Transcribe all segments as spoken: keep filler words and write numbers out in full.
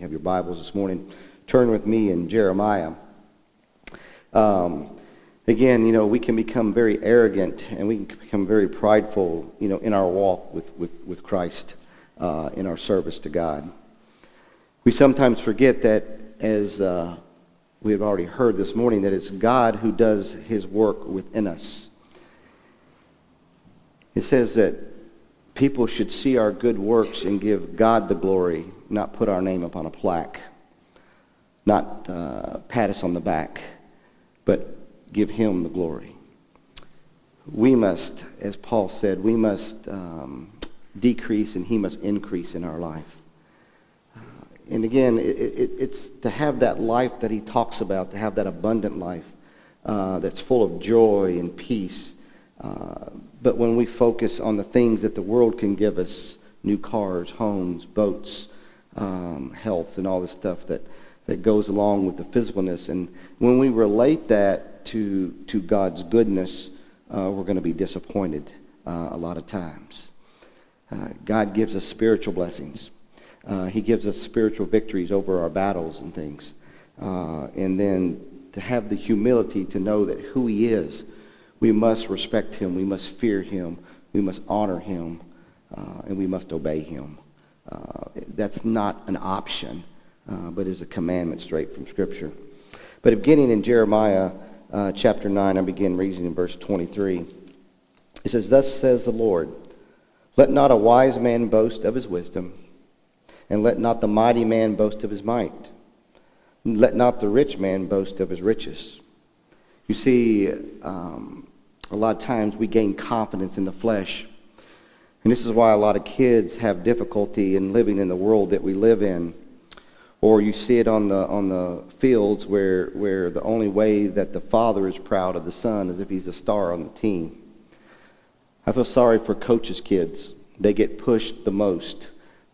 have your Bibles this morning, turn with me in Jeremiah. Um, again, you know, we can become very arrogant and we can become very prideful, you know, in our walk with, with, with Christ, uh, in our service to God. We sometimes forget that, as uh, we have already heard this morning, that it's God who does his work within us. It says that people should see our good works and give God the glory, not put our name upon a plaque, not uh, pat us on the back, but give him the glory. We must, as Paul said, we must um, decrease and he must increase in our life. Uh, and again, it, it, it's to have that life that he talks about, to have that abundant life uh, that's full of joy and peace. Uh, but when we focus on the things that the world can give us, new cars, homes, boats, um, health, and all the stuff that, that goes along with the physicalness, and when we relate that to to God's goodness, uh, we're going to be disappointed uh, a lot of times. Uh, God gives us spiritual blessings. Uh, he gives us spiritual victories over our battles and things. Uh, and then to have the humility to know that who he is, we must respect him, we must fear him, we must honor him, uh, and we must obey him. Uh, that's not an option, uh, but is a commandment straight from Scripture. But beginning in Jeremiah uh, chapter nine, I begin reading in verse twenty-three. It says, "Thus says the Lord, let not a wise man boast of his wisdom, and let not the mighty man boast of his might. Let not the rich man boast of his riches." You see, um, a lot of times we gain confidence in the flesh. And this is why a lot of kids have difficulty in living in the world that we live in. Or you see it on the on the fields where, where the only way that the father is proud of the son is if he's a star on the team. I feel sorry for coaches' kids. They get pushed the most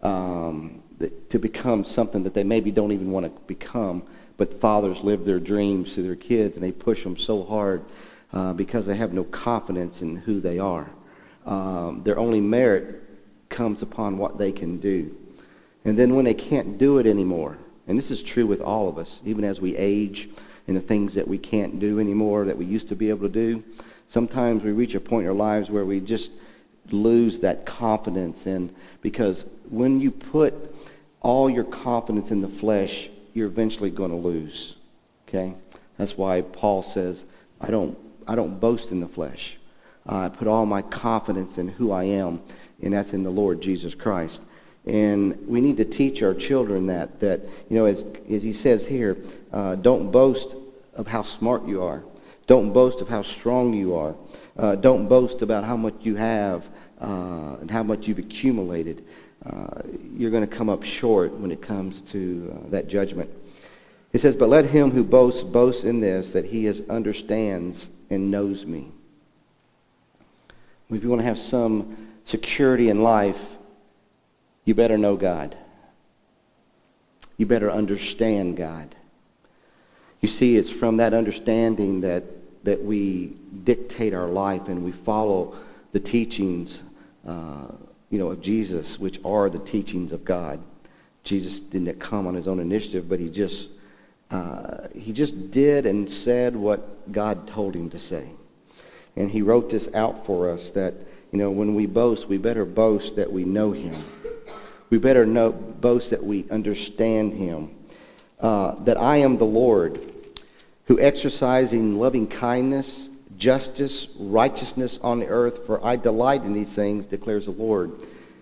um, to become something that they maybe don't even want to become. But fathers live their dreams to their kids, and they push them so hard uh, because they have no confidence in who they are. Um, their only merit comes upon what they can do. And then when they can't do it anymore, and this is true with all of us, even as we age and the things that we can't do anymore that we used to be able to do, sometimes we reach a point in our lives where we just lose that confidence. And because when you put all your confidence in the flesh, you're eventually going to lose. Okay? That's why Paul says, I don't I don't boast in the flesh. Uh, I put all my confidence in who I am, and that's in the Lord Jesus Christ. And we need to teach our children that, that you know, as, as he says here, uh, don't boast of how smart you are. Don't boast of how strong you are. Uh, don't boast about how much you have uh, and how much you've accumulated. Uh, you're going to come up short when it comes to uh, that judgment. It says, "But let him who boasts boast in this, that he is understands and knows me." If you want to have some security in life, you better know God. You better understand God. You see, it's from that understanding that, that we dictate our life and we follow the teachings uh, you know, of Jesus, which are the teachings of God. Jesus didn't come on his own initiative, but he just uh, he just did and said what God told him to say. And he wrote this out for us that, you know, when we boast, we better boast that we know him. We better know, boast that we understand him. Uh, that I am the Lord, who exercising loving kindness, justice, righteousness on the earth, for I delight in these things, declares the Lord.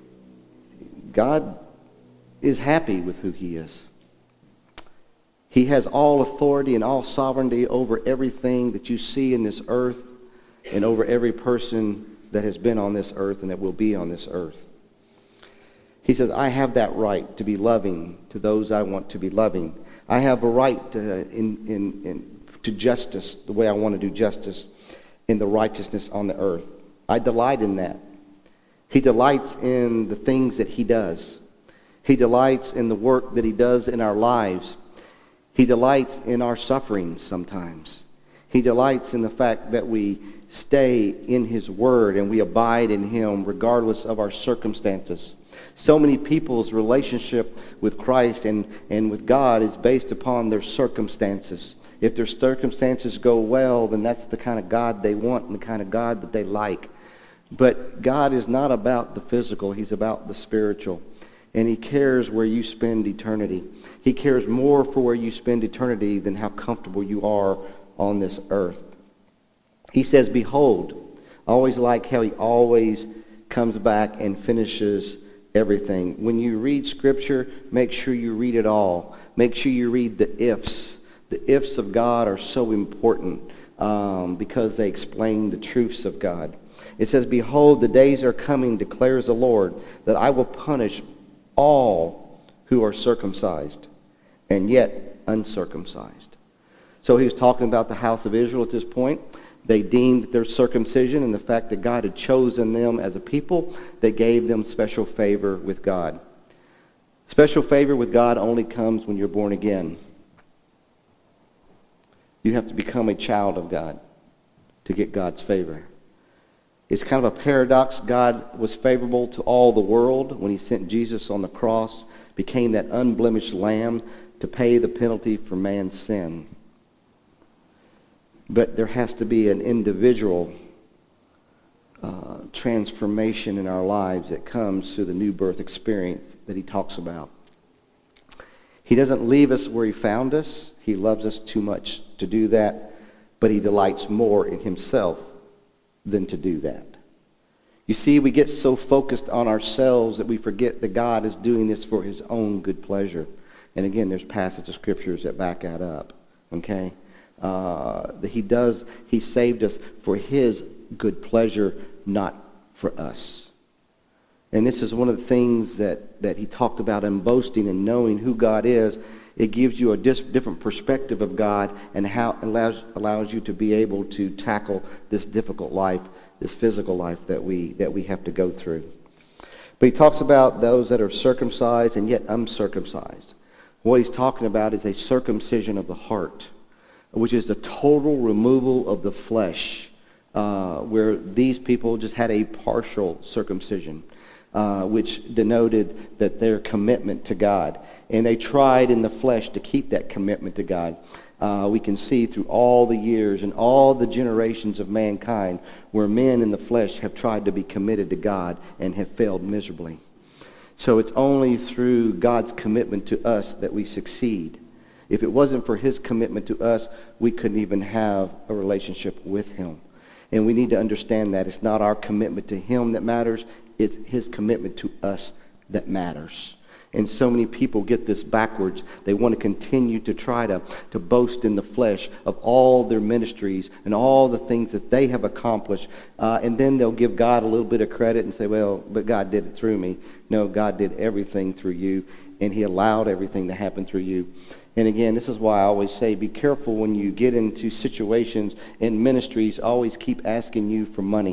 God is happy with who he is. He has all authority and all sovereignty over everything that you see in this earth and over every person that has been on this earth and that will be on this earth. He says, I have that right to be loving to those I want to be loving. I have a right to, in, in, in, to justice, the way I want to do justice, in the righteousness on the earth. I delight in that. He delights in the things that he does. He delights in the work that he does in our lives. He delights in our sufferings sometimes. He delights in the fact that we stay in his word and we abide in him regardless of our circumstances. So many people's relationship with Christ and, and with God is based upon their circumstances. If their circumstances go well, then that's the kind of God they want and the kind of God that they like. But God is not about the physical. He's about the spiritual. And he cares where you spend eternity. He cares more for where you spend eternity than how comfortable you are on this earth. He says, behold. I always like how he always comes back and finishes everything. When you read Scripture, make sure you read it all. Make sure you read the ifs. The ifs of God are so important um, because they explain the truths of God. It says, behold, the days are coming, declares the Lord, that I will punish all who are circumcised and yet uncircumcised. So he was talking about the house of Israel at this point. They deemed their circumcision and the fact that God had chosen them as a people, that gave them special favor with God. Special favor with God only comes when you're born again. You have to become a child of God to get God's favor. It's kind of a paradox. God was favorable to all the world when he sent Jesus on the cross, became that unblemished lamb to pay the penalty for man's sin. But there has to be an individual uh, transformation in our lives that comes through the new birth experience that he talks about. He doesn't leave us where he found us. He loves us too much to do that, but he delights more in himself than to do that. You see, we get so focused on ourselves that we forget that God is doing this for his own good pleasure. And again, there's passages of scriptures that back that up. Okay? Uh, that he does, he saved us for his good pleasure, not for us. And this is one of the things that, that he talked about in boasting and knowing who God is. It gives you a dis- different perspective of God and how it allows, allows you to be able to tackle this difficult life, this physical life that we that we have to go through. But he talks about those that are circumcised and yet uncircumcised. What he's talking about is a circumcision of the heart, which is the total removal of the flesh, uh, where these people just had a partial circumcision, uh, which denoted that their commitment to God. And they tried in the flesh to keep that commitment to God. Uh, we can see through all the years and all the generations of mankind where men in the flesh have tried to be committed to God and have failed miserably. So it's only through God's commitment to us that we succeed. If it wasn't for his commitment to us, we couldn't even have a relationship with him. And we need to understand that it's not our commitment to him that matters, it's his commitment to us that matters. And so many people get this backwards. They want to continue to try to, to boast in the flesh of all their ministries and all the things that they have accomplished. Uh, and then they'll give God a little bit of credit and say, well, but God did it through me. No, God did everything through you, and he allowed everything to happen through you. And again, this is why I always say, be careful when you get into situations in ministries. Always keep asking you for money.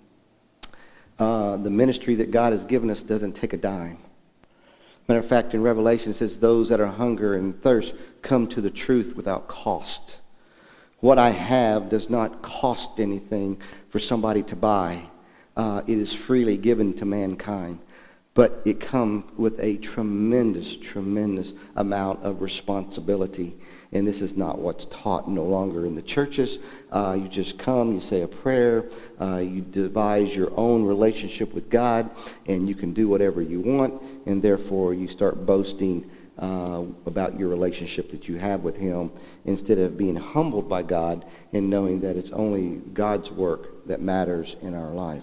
Uh, the ministry that God has given us doesn't take a dime. Matter of fact, in Revelation it says, those that are hunger and thirst come to the truth without cost. What I have does not cost anything for somebody to buy. Uh, it is freely given to mankind. But it comes with a tremendous, tremendous amount of responsibility. And this is not what's taught no longer in the churches. Uh, you just come, you say a prayer, uh, you devise your own relationship with God, and you can do whatever you want, and therefore you start boasting uh, about your relationship that you have with him instead of being humbled by God and knowing that it's only God's work that matters in our life.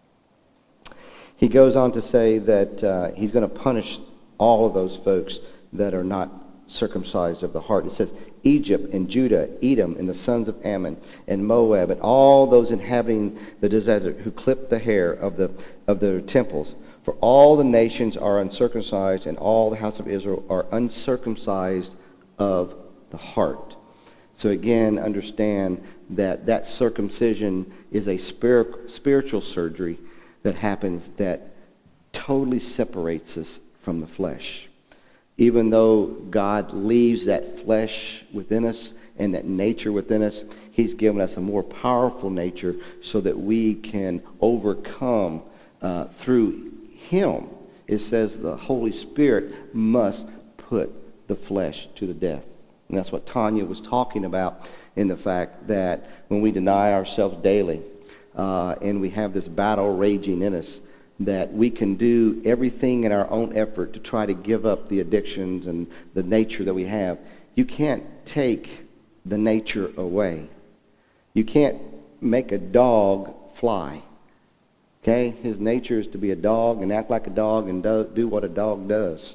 He goes on to say that uh, he's going to punish all of those folks that are not circumcised of the heart. It says, Egypt and Judah, Edom and the sons of Ammon and Moab and all those inhabiting the desert who clip the hair of the of their temples. For all the nations are uncircumcised and all the house of Israel are uncircumcised of the heart. So again, understand that that circumcision is a spirit, spiritual surgery that happens that totally separates us from the flesh. Even though God leaves that flesh within us and that nature within us, he's given us a more powerful nature so that we can overcome uh, through him it says the Holy Spirit must put the flesh to the death. And that's what Tanya was talking about, in the fact that when we deny ourselves daily uh, and we have this battle raging in us, that we can do everything in our own effort to try to give up the addictions and the nature that we have. You can't take the nature away. You can't make a dog fly. Okay? His nature is to be a dog and act like a dog and do, do what a dog does.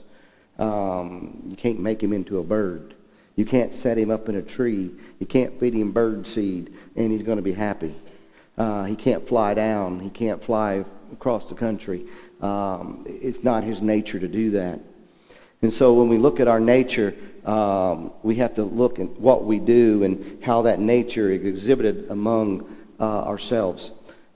Um, you can't make him into a bird. You can't set him up in a tree. You can't feed him bird seed and he's going to be happy. Uh, he can't fly down. He can't fly across the country. Um, it's not his nature to do that. And so when we look at our nature, um, we have to look at what we do and how that nature is exhibited among uh, ourselves.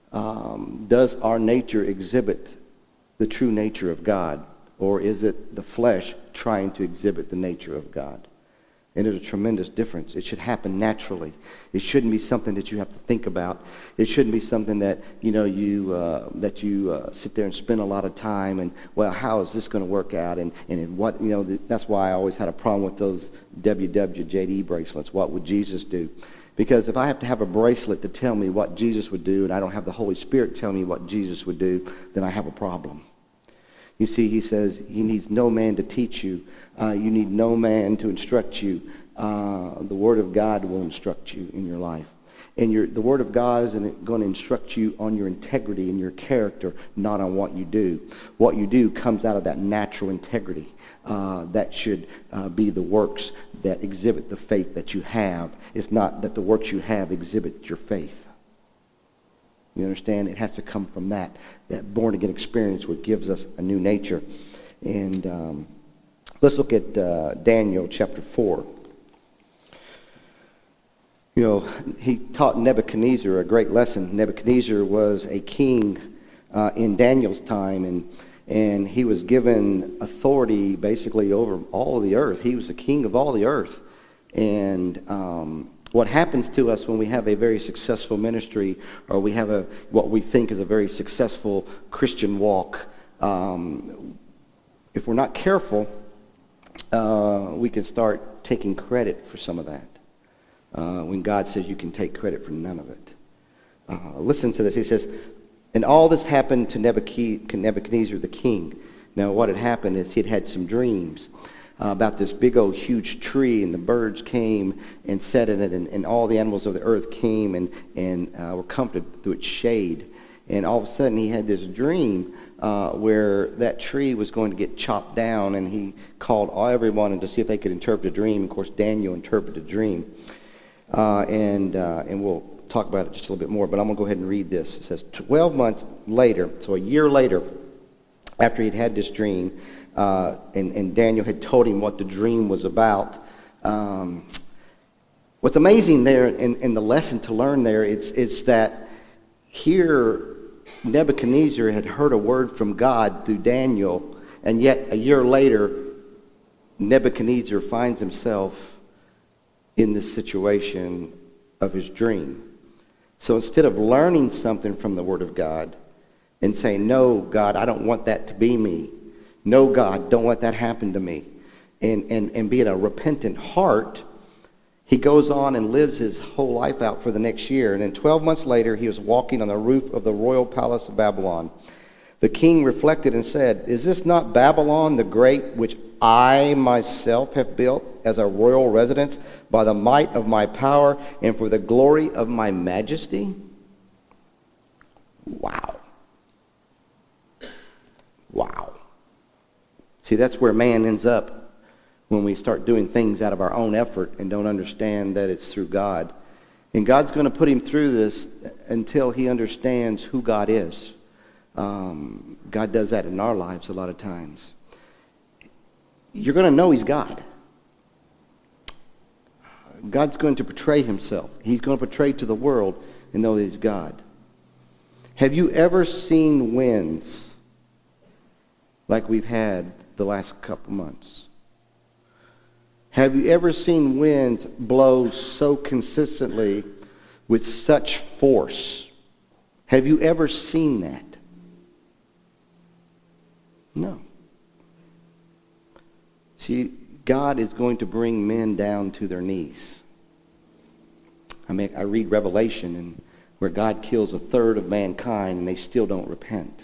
Um, does our nature exhibit the true nature of God, or is it the flesh trying to exhibit the nature of God? And there's a tremendous difference. It should happen naturally. It shouldn't be something that you have to think about. It shouldn't be something that you know you uh, that you uh, sit there and spend a lot of time and, well, how is this going to work out? And and what you know that's why I always had a problem with those W W J D bracelets. What would Jesus do? Because if I have to have a bracelet to tell me what Jesus would do, and I don't have the Holy Spirit tell me what Jesus would do, then I have a problem. You see, he says he needs no man to teach you. Uh, you need no man to instruct you. Uh, the Word of God will instruct you in your life. And your, the Word of God is going to instruct you on your integrity and your character, not on what you do. What you do comes out of that natural integrity. Uh, that should uh, be the works that exhibit the faith that you have. It's not that the works you have exhibit your faith. You understand? It has to come from that, that born-again experience which gives us a new nature. And um, let's look at uh, Daniel chapter four. You know, he taught Nebuchadnezzar a great lesson. Nebuchadnezzar was a king uh, in Daniel's time, and and he was given authority basically over all of the earth. He was the king of all the earth. And um, what happens to us when we have a very successful ministry, or we have a what we think is a very successful Christian walk, um, if we're not careful, uh, we can start taking credit for some of that. Uh, when God says you can take credit for none of it. Uh, listen to this. He says, and all this happened to Nebuchadnezzar the king. Now what had happened is he'd had some dreams uh, about this big old huge tree, and the birds came and sat in it, and, and all the animals of the earth came and, and uh, were comforted through its shade. And all of a sudden he had this dream uh, where that tree was going to get chopped down, and he called all everyone to see if they could interpret a dream. Of course, Daniel interpreted a dream. Uh, and uh, and we'll talk about it just a little bit more, but I'm going to go ahead and read this. It says, twelve months later, so a year later, after he'd had this dream, uh, and, and Daniel had told him what the dream was about, um, what's amazing there, and, and the lesson to learn there, it's, it's that here Nebuchadnezzar had heard a word from God through Daniel, and yet a year later, Nebuchadnezzar finds himself in this situation of his dream. So instead of learning something from the Word of God and saying, no, God, I don't want that to be me. No, God, don't let that happen to me. And, and, and being a repentant heart, he goes on and lives his whole life out for the next year. And then twelve months later, he was walking on the roof of the royal palace of Babylon. The king reflected and said, is this not Babylon the Great, which I myself have built as a royal residence by the might of my power and for the glory of my majesty? Wow. Wow. See, that's where man ends up when we start doing things out of our own effort and don't understand that it's through God. And God's going to put him through this until he understands who God is. Um, God does that in our lives a lot of times. You're going to know he's God. God's going to portray himself. He's going to portray to the world and know that he's God. Have you ever seen winds like we've had the last couple months? Have you ever seen winds blow so consistently with such force? Have you ever seen that? No. See, God is going to bring men down to their knees. I mean, I read Revelation, and where God kills a third of mankind, and they still don't repent.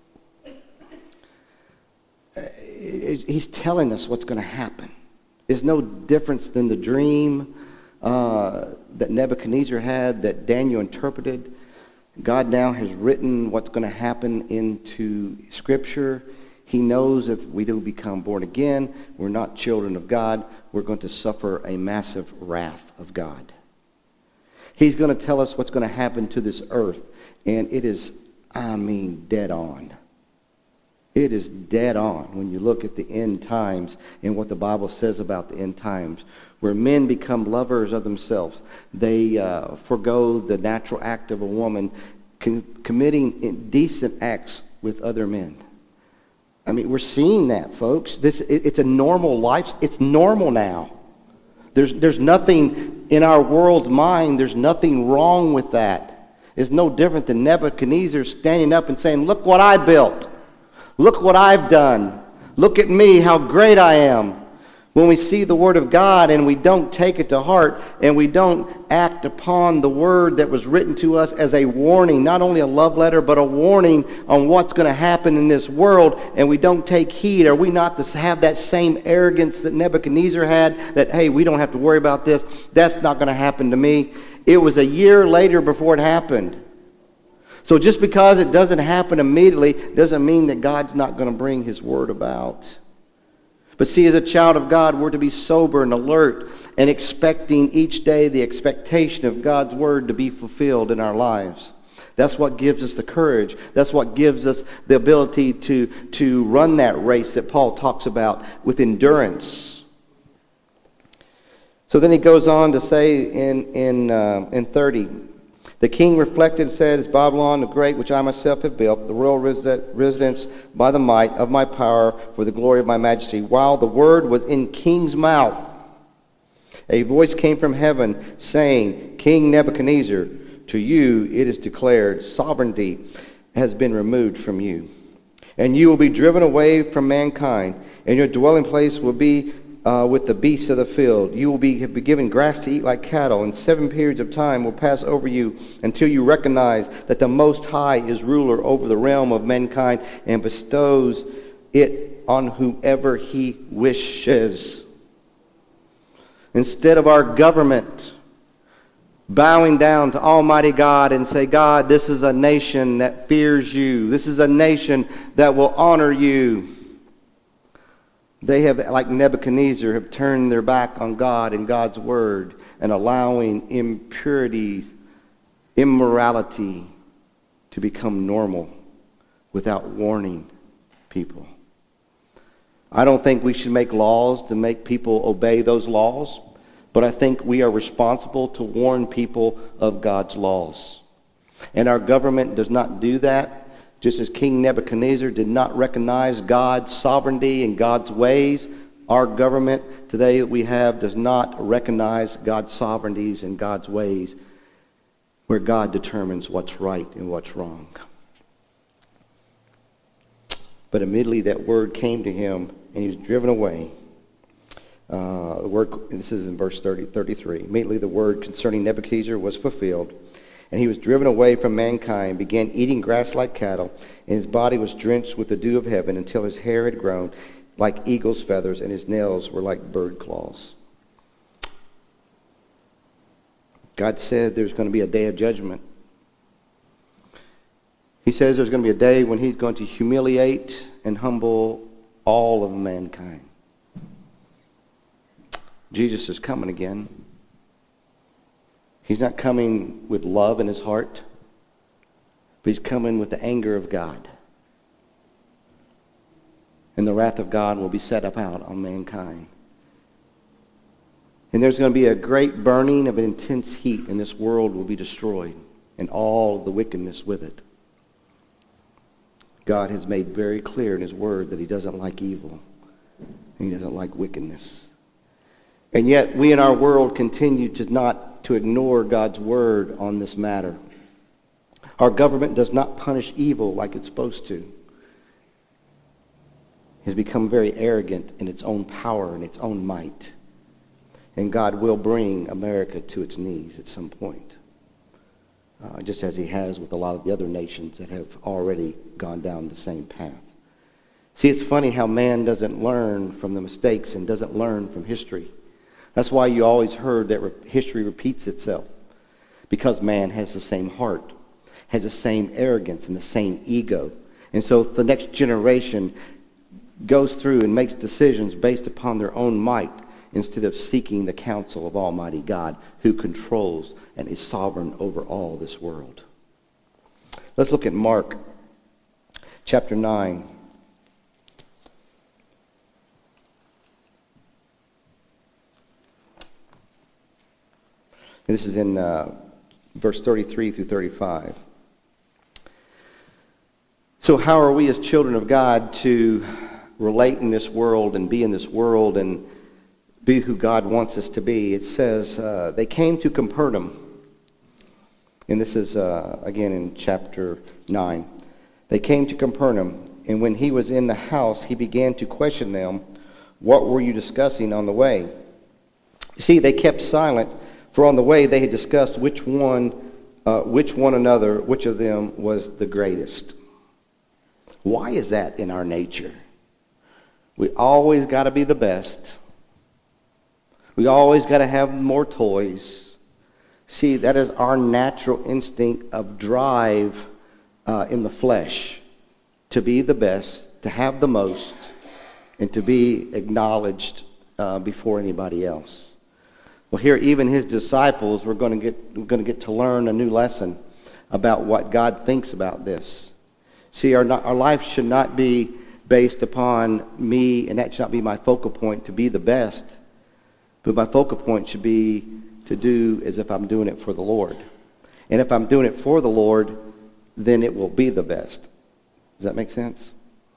He's telling us what's going to happen. There's no difference than the dream uh, that Nebuchadnezzar had, that Daniel interpreted. God now has written what's going to happen into Scripture. He knows that if we do become born again, we're not children of God, we're going to suffer a massive wrath of God. He's going to tell us what's going to happen to this earth, and it is, I mean, dead on. It is dead on when you look at the end times and what the Bible says about the end times, where men become lovers of themselves. They uh, forego the natural act of a woman com- committing indecent acts with other men. I mean, we're seeing that, folks. This it, it's a normal life. It's normal now. There's there's nothing in our world's mind. There's nothing wrong with that. It's no different than Nebuchadnezzar standing up and saying, "Look what I built. Look what I've done. Look at me, how great I am." When we see the Word of God and we don't take it to heart and we don't act upon the Word that was written to us as a warning, not only a love letter, but a warning on what's going to happen in this world, and we don't take heed, are we not to have that same arrogance that Nebuchadnezzar had, that, hey, we don't have to worry about this. That's not going to happen to me. It was a year later before it happened. So just because it doesn't happen immediately doesn't mean that God's not going to bring His Word about. But see, as a child of God, we're to be sober and alert and expecting each day the expectation of God's Word to be fulfilled in our lives. That's what gives us the courage. That's what gives us the ability to, to run that race that Paul talks about with endurance. So then he goes on to say in, in, uh, in thirty, "The king reflected and said, Is Babylon the great, which I myself have built, the royal residence by the might of my power for the glory of my majesty? While the word was in king's mouth, a voice came from heaven saying, King Nebuchadnezzar, to you it is declared, sovereignty has been removed from you. And you will be driven away from mankind, and your dwelling place will be Uh, with the beasts of the field. You will be, be given grass to eat like cattle, and seven periods of time will pass over you until you recognize that the Most High is ruler over the realm of mankind and bestows it on whoever He wishes." Instead of our government bowing down to Almighty God and say, "God, this is a nation that fears you. This is a nation that will honor you," they have, like Nebuchadnezzar, have turned their back on God and God's Word and allowing impurities, immorality to become normal without warning people. I don't think we should make laws to make people obey those laws, but I think we are responsible to warn people of God's laws. And our government does not do that. Just as King Nebuchadnezzar did not recognize God's sovereignty and God's ways, our government today that we have does not recognize God's sovereignties and God's ways, where God determines what's right and what's wrong. But immediately that word came to him, and he was driven away. Uh, the word, this is in verse thirty, thirty-three. Immediately the word concerning Nebuchadnezzar was fulfilled. And he was driven away from mankind, began eating grass like cattle, and his body was drenched with the dew of heaven until his hair had grown like eagle's feathers, and his nails were like bird claws. God said there's going to be a day of judgment. He says there's going to be a day when He's going to humiliate and humble all of mankind. Jesus is coming again. He's not coming with love in His heart, but He's coming with the anger of God. And the wrath of God will be set up out on mankind. And there's going to be a great burning of an intense heat, and this world will be destroyed, and all the wickedness with it. God has made very clear in His Word that He doesn't like evil, and He doesn't like wickedness. And yet we in our world continue to not to ignore God's Word on this matter. Our government does not punish evil like it's supposed to. has become very arrogant in its own power and its own might. And God will bring America to its knees at some point, uh, just as he has with a lot of the other nations that have already gone down the same path. See, it's funny how man doesn't learn from the mistakes and doesn't learn from history. That's why you always heard that re- history repeats itself, because man has the same heart, has the same arrogance and the same ego. And so if the next generation goes through and makes decisions based upon their own might instead of seeking the counsel of Almighty God, who controls and is sovereign over all this world. Let's look at Mark chapter nine. This is in uh, verse thirty-three through thirty-five. So how are we as children of God to relate in this world and be in this world and be who God wants us to be? It says, uh, they came to Capernaum. And this is, uh, again, in chapter nine. They came to Capernaum, and when he was in the house, he began to question them, what were you discussing on the way? You see, they kept silent, for on the way they had discussed which one, uh, which one another, which of them was the greatest. Why is that in our nature? We always got to be the best. We always got to have more toys. See, that is our natural instinct of drive uh, in the flesh, to be the best, to have the most, and to be acknowledged uh, before anybody else. Well, here, even his disciples were going to get we're going to get to learn a new lesson about what God thinks about this. See, our our life should not be based upon me, and that should not be my focal point to be the best. But my focal point should be to do as if I'm doing it for the Lord. And if I'm doing it for the Lord, then it will be the best. Does that make sense?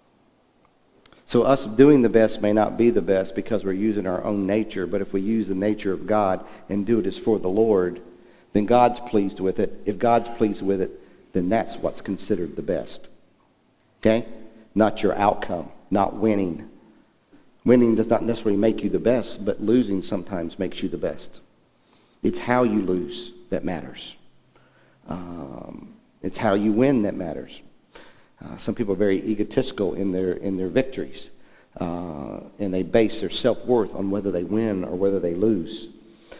So us doing the best may not be the best because we're using our own nature, but if we use the nature of God and do it as for the Lord, then God's pleased with it. If God's pleased with it, then that's what's considered the best. Okay? Not your outcome, not winning. Winning does not necessarily make you the best, but losing sometimes makes you the best. It's how you lose that matters. Um, it's how you win that matters. Uh, some people are very egotistical in their in their victories, uh, and they base their self-worth on whether they win or whether they lose.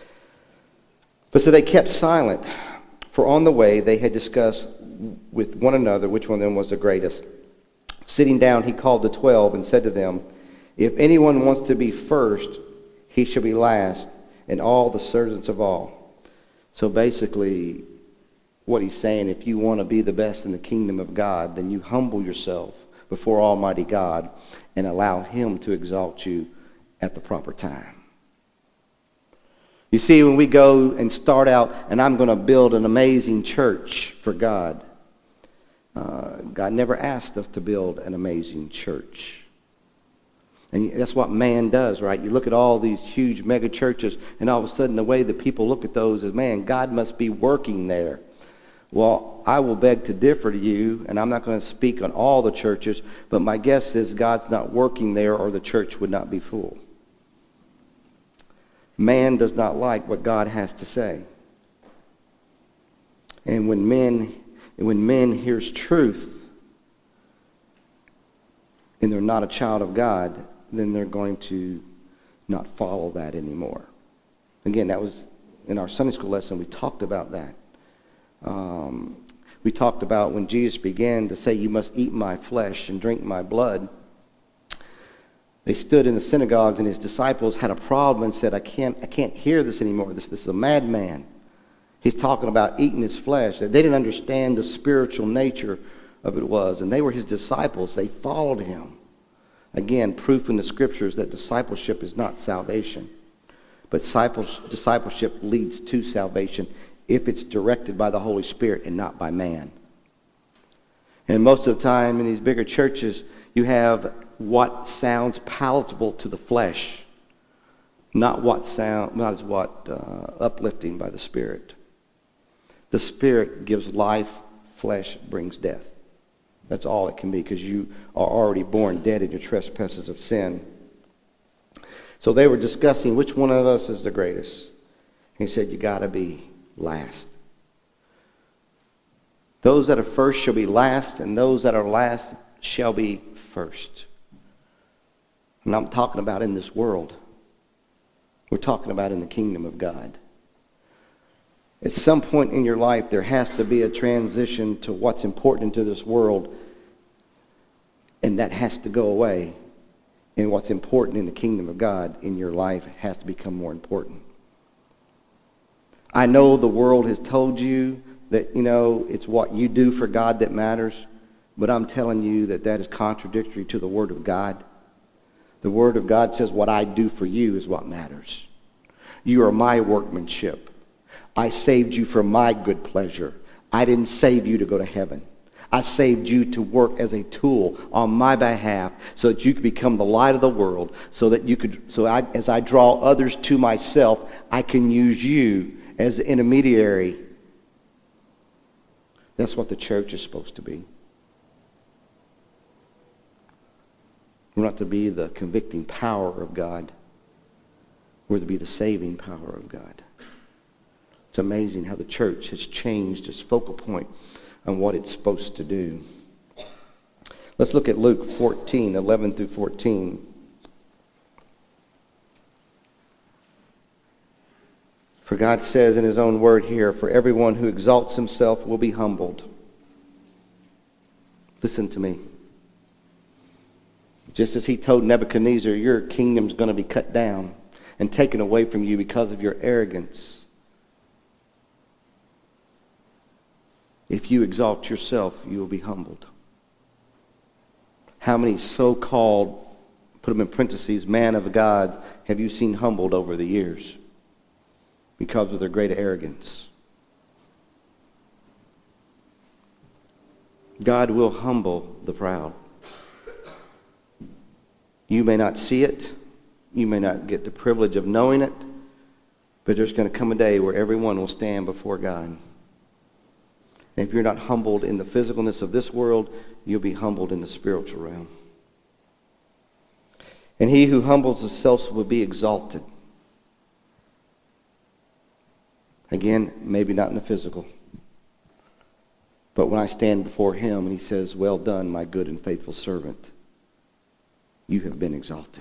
But so they kept silent, for on the way they had discussed with one another which one of them was the greatest. Sitting down, he called the twelve and said to them, if anyone wants to be first, he shall be last, and all the servants of all. So basically, what he's saying, if you want to be the best in the kingdom of God, then you humble yourself before Almighty God and allow him to exalt you at the proper time. You see, when we go and start out, and I'm going to build an amazing church for God, uh, God never asked us to build an amazing church. And that's what man does, right? You look at all these huge mega churches, and all of a sudden the way that people look at those is, man, God must be working there. Well, I will beg to differ to you, and I'm not going to speak on all the churches, but my guess is God's not working there or the church would not be full. Man does not like what God has to say. And when men, when men hears truth, and they're not a child of God, then they're going to not follow that anymore. Again, that was in our Sunday school lesson, we talked about that. Um, we talked about when Jesus began to say, you must eat my flesh and drink my blood. They stood in the synagogues, and his disciples had a problem and said, I can't, I can't hear this anymore. This, this is a madman. He's talking about eating his flesh. They didn't understand the spiritual nature of it was, and they were his disciples. They followed him. Again, proof in the scriptures that discipleship is not salvation, but discipleship leads to salvation if it's directed by the Holy Spirit and not by man. And most of the time in these bigger churches, you have what sounds palatable to the flesh, not what sound, not as what uh, uplifting by the Spirit. The Spirit gives life, flesh brings death. That's all it can be, because you are already born dead in your trespasses of sin. So they were discussing which one of us is the greatest. He said, you got to be last. Those that are first shall be last, and those that are last shall be first. And I'm talking about in this world. We're talking about in the kingdom of God. At some point in your life, there has to be a transition to what's important to this world, and that has to go away. And what's important in the kingdom of God in your life has to become more important. I know the world has told you that, you know, it's what you do for God that matters, but I'm telling you that that is contradictory to the Word of God. The Word of God says what I do for you is what matters. You are my workmanship. I saved you for my good pleasure. I didn't save you to go to heaven. I saved you to work as a tool on my behalf so that you could become the light of the world, so that you could, so I, as I draw others to myself, I can use you as the intermediary. That's what the church is supposed to be. We're not to be the convicting power of God. We're to be the saving power of God. It's amazing how the church has changed its focal point on what it's supposed to do. Let's look at Luke fourteen, eleven through fourteen. For God says in his own word here, for everyone who exalts himself will be humbled. Listen to me. Just as he told Nebuchadnezzar, your kingdom's going to be cut down and taken away from you because of your arrogance. If you exalt yourself, you will be humbled. How many so-called, put them in parentheses, man of God, have you seen humbled over the years because of their great arrogance? God will humble the proud. You may not see it. You may not get the privilege of knowing it. But there's going to come a day where everyone will stand before God. And if you're not humbled in the physicalness of this world, you'll be humbled in the spiritual realm. And he who humbles himself will be exalted. Again, maybe not in the physical. But when I stand before him and he says, well done, my good and faithful servant, you have been exalted.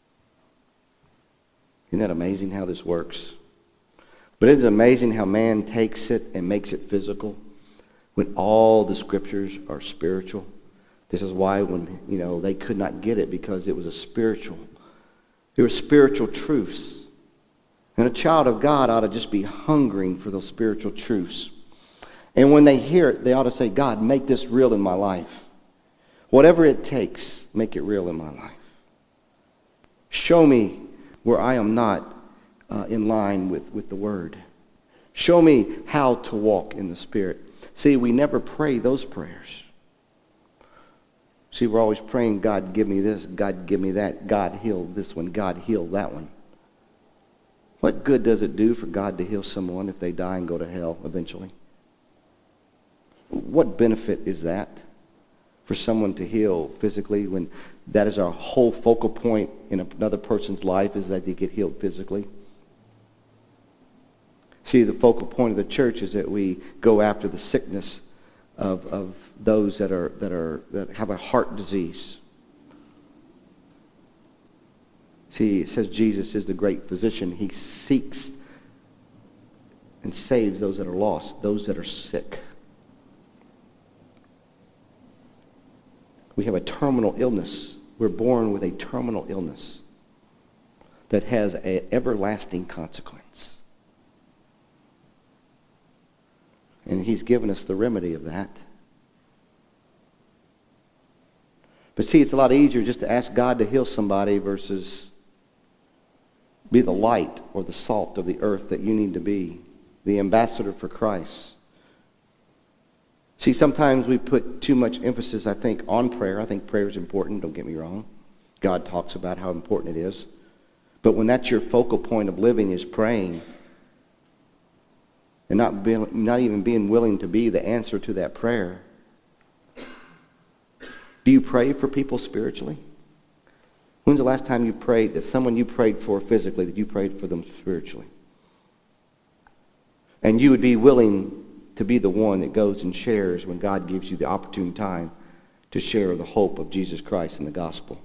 Isn't that amazing how this works? But it is amazing how man takes it and makes it physical when all the scriptures are spiritual. This is why when, you know, they could not get it, because it was a spiritual. There were spiritual truths. And a child of God ought to just be hungering for those spiritual truths. And when they hear it, they ought to say, God, make this real in my life. Whatever it takes, make it real in my life. Show me where I am not uh, in line with, with the Word. Show me how to walk in the Spirit. See, we never pray those prayers. See, we're always praying, God, give me this. God, give me that. God, heal this one. God, heal that one. What good does it do for God to heal someone if they die and go to hell eventually? What benefit is that for someone to heal physically when that is our whole focal point in another person's life, is that they get healed physically? See, the focal point of the church is that we go after the sickness of, of those that are that are that have a heart disease. See, it says Jesus is the great physician. He seeks and saves those that are lost, those that are sick. We have a terminal illness. We're born with a terminal illness that has an everlasting consequence. And he's given us the remedy of that. But see, it's a lot easier just to ask God to heal somebody versus be the light or the salt of the earth that you need to be, the ambassador for Christ. See, sometimes we put too much emphasis, I think, on prayer. I think prayer is important, don't get me wrong. God talks about how important it is. But when that's your focal point of living is praying, and not being, not even being willing to be the answer to that prayer, Do you pray for people spiritually? When's the last time you prayed that someone you prayed for physically, that you prayed for them spiritually? And you would be willing to be the one that goes and shares when God gives you the opportune time to share the hope of Jesus Christ and the gospel.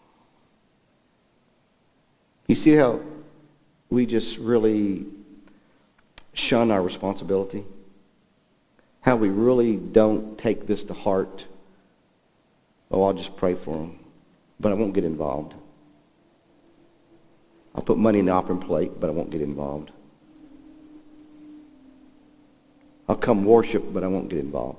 You see how we just really shun our responsibility? How we really don't take this to heart? Oh, I'll just pray for them, but I won't get involved. I'll put money in the offering plate, but I won't get involved. I'll come worship, but I won't get involved.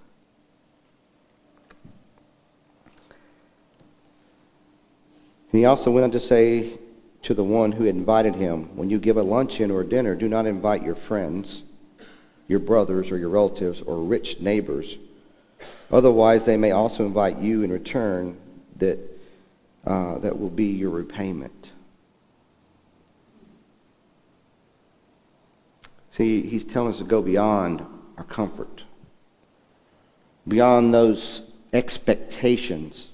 He also went on to say to the one who had invited him, when you give a luncheon or a dinner, do not invite your friends, your brothers or your relatives or rich neighbors. Otherwise, they may also invite you in return, that uh, that will be your repayment. See, he's telling us to go beyond our comfort, beyond those expectations.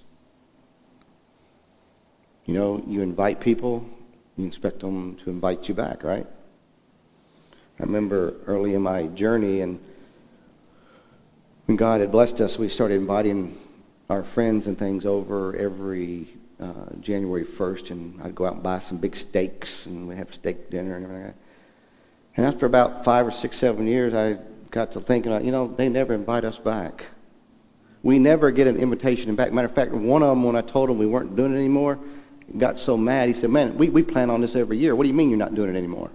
You know, you invite people, you expect them to invite you back, right? I remember early in my journey, and when God had blessed us, we started inviting our friends and things over every uh, January first, and I'd go out and buy some big steaks, and we'd have steak dinner and everything like that. And after about five or six, seven years, I got to thinking, you know, they never invite us back. We never get an invitation back. Matter of fact, one of them, when I told him we weren't doing it anymore, got so mad. He said, man, we, we plan on this every year. What do you mean you're not doing it anymore?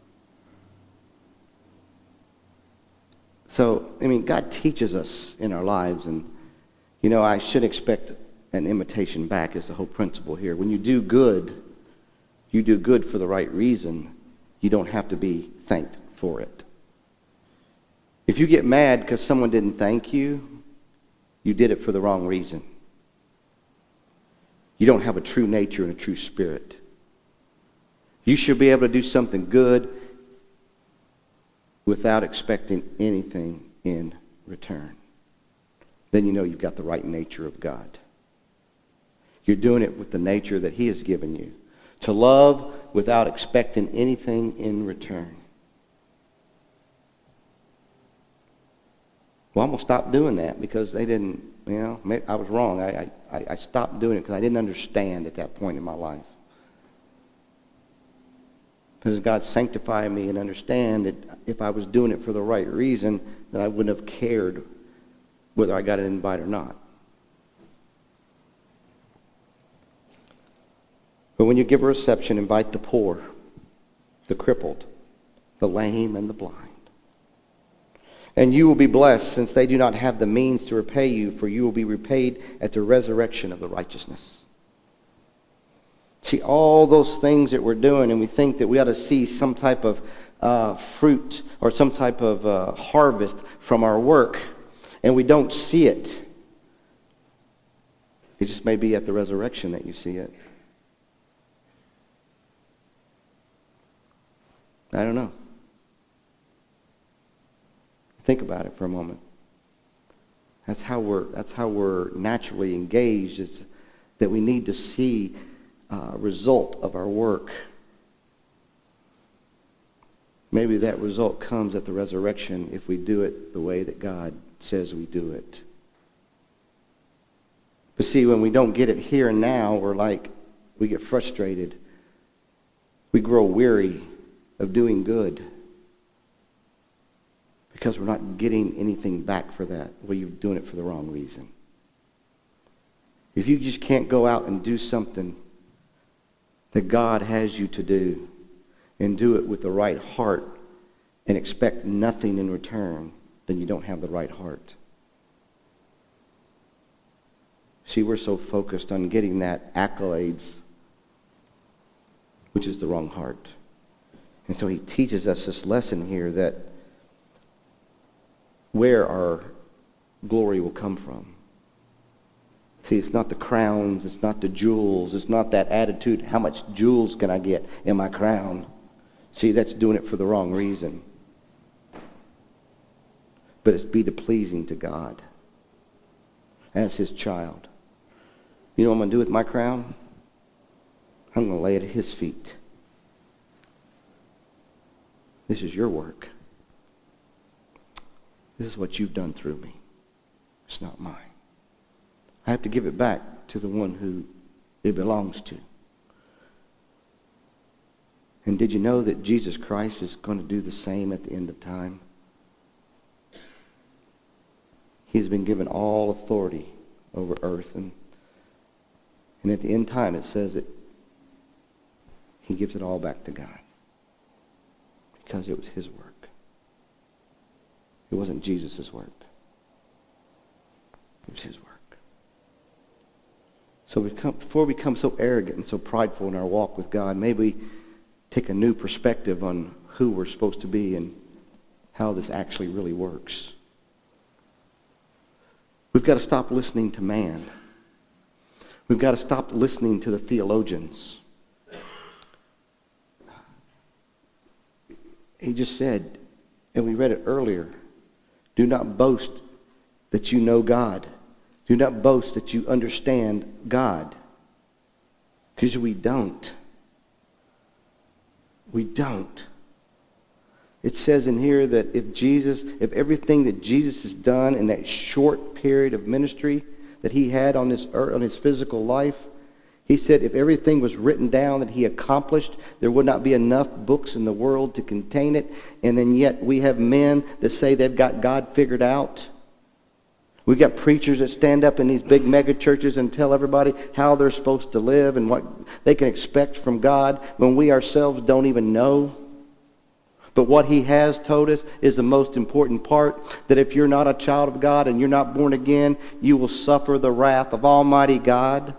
So, I mean, God teaches us in our lives, and, you know, I should expect an invitation back is the whole principle here. When you do good, you do good for the right reason. You don't have to be thanked for it. If you get mad because someone didn't thank you, you did it for the wrong reason. You don't have a true nature and a true spirit. You should be able to do something good without expecting anything in return. Then you know you've got the right nature of God. You're doing it with the nature that He has given you. To love without expecting anything in return. Well, I'm going to stop doing that because they didn't, you know, maybe I was wrong. I, I, I stopped doing it because I didn't understand at that point in my life. Because God sanctified me and understand that if I was doing it for the right reason, then I wouldn't have cared whether I got an invite or not. But when you give a reception, invite the poor, the crippled, the lame, and the blind. And you will be blessed, since they do not have the means to repay you, for you will be repaid at the resurrection of the righteousness. See, all those things that we're doing, and we think that we ought to see some type of uh, fruit or some type of uh, harvest from our work, and we don't see it. It just may be at the resurrection that you see it. I don't know. Think about it for a moment. That's how we're, that's how we're naturally engaged, is that we need to see uh, result of our work. Maybe that result comes at the resurrection if we do it the way that God says we do it. But see, when we don't get it here and now, we're like, we get frustrated. We grow weary of doing good because we're not getting anything back for that. Well, you're doing it for the wrong reason. If you just can't go out and do something that God has you to do and do it with the right heart and expect nothing in return, then you don't have the right heart. See, we're so focused on getting that accolades, which is the wrong heart. And so he teaches us this lesson here, that where our glory will come from. See, it's not the crowns, it's not the jewels, it's not that attitude, how much jewels can I get in my crown? See, that's doing it for the wrong reason. But it's be pleasing to God as His child. You know what I'm going to do with my crown? I'm going to lay it at his feet. This is your work. This is what you've done through me. It's not mine. I have to give it back to the one who it belongs to. And did you know that Jesus Christ is going to do the same at the end of time? He's been given all authority over earth. And, and at the end time it says that he gives it all back to God. Because it was his work. It wasn't Jesus' work. It was his work. So we come, before we become so arrogant and so prideful in our walk with God, maybe take a new perspective on who we're supposed to be and how this actually really works. We've got to stop listening to man. We've got to stop listening to the theologians. He just said, and we read it earlier, do not boast that you know God. Do not boast that you understand God. Because we don't. We don't. It says in here that if Jesus, if everything that Jesus has done in that short period of ministry that he had on this earth, on his physical life, he said if everything was written down that he accomplished, there would not be enough books in the world to contain it. And then yet we have men that say they've got God figured out. We've got preachers that stand up in these big mega churches and tell everybody how they're supposed to live and what they can expect from God when we ourselves don't even know. But what he has told us is the most important part, that if you're not a child of God and you're not born again, you will suffer the wrath of Almighty God.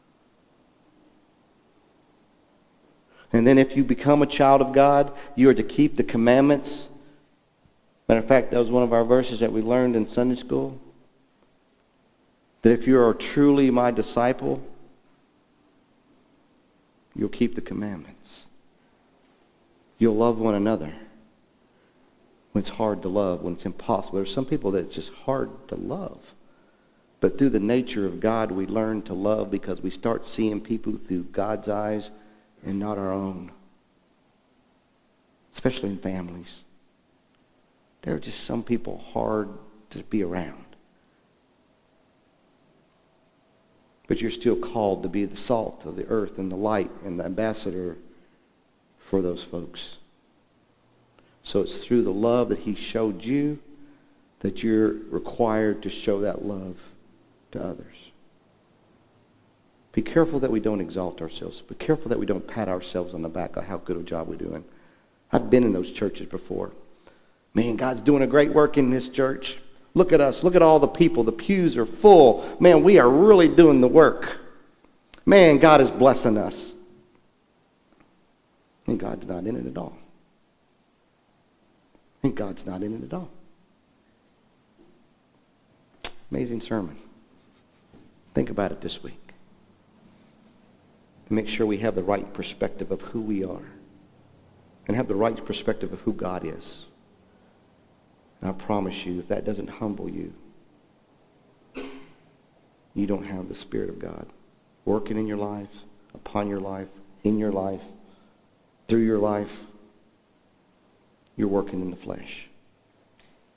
And then if you become a child of God, you are to keep the commandments. Matter of fact, that was one of our verses that we learned in Sunday school. That if you are truly my disciple, you'll keep the commandments. You'll love one another when it's hard to love, when it's impossible. There's some people that it's just hard to love. But through the nature of God, we learn to love because we start seeing people through God's eyes and not our own. Especially in families. There are just some people hard to be around. But you're still called to be the salt of the earth and the light and the ambassador for those folks. So it's through the love that he showed you that you're required to show that love to others. Be careful that we don't exalt ourselves. Be careful that we don't pat ourselves on the back of how good a job we're doing. I've been in those churches before. Man, God's doing a great work in this church. Look at us. Look at all the people. The pews are full. Man, we are really doing the work. Man, God is blessing us. And God's not in it at all. And God's not in it at all. Amazing sermon. Think about it this week. And make sure we have the right perspective of who we are. And have the right perspective of who God is. And I promise you, if that doesn't humble you, you don't have the Spirit of God working in your life, upon your life, in your life, through your life. You're working in the flesh.